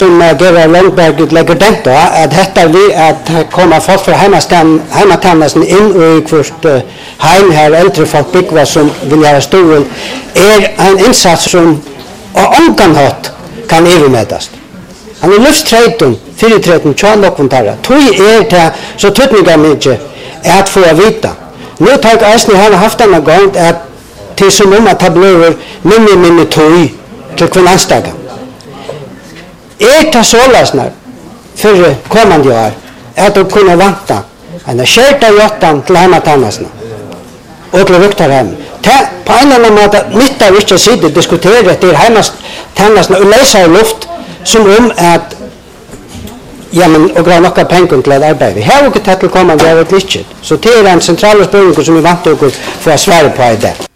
som Gerard Lundberg lägger den då att detta vi att komma folk från hemmatjänsten in i kvart hem här äldre folk byggva som vill göra stor en insats som ankan hat kan övermätas. Han är livsträden, fyrirträden, tjänlokontara. Tog det så tydliga mycket att få vita. Nu tar jag äsni har haft en gång att till som om att det blir minne tog till kvinnanstaga. Det sålasnar för kommande år att de kunna vänta en skärta jottan till hemmatannasna och till ruktar hem. På en annan måte nyttar vi inte att sitta och diskutera till hemmatannasna och läsa i luft som om att ja, men och dra några pengar till att arbeta. Vi har också till kommande år ett litet. Så det är en central spörsmål som vi vant att få svar på i det.